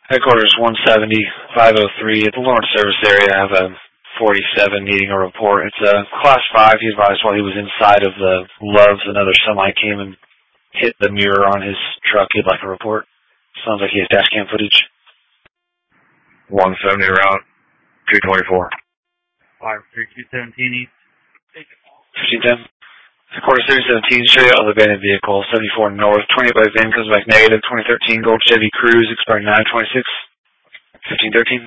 Headquarters 170, 503 at the Lawrence Service area. I have a 47 needing a report. It's a Class 5. He advised while he was inside of the Loves, another semi came and hit the mirror on his truck. He'd like a report. Sounds like he has dash cam footage. 170 route, 224. 53217 East. 1510. Headquarters 317, straight out of the abandoned vehicle, 74 north, 28 by VIN, comes back negative, 2013 Gold Chevy Cruze, expiring 9/26, 1513.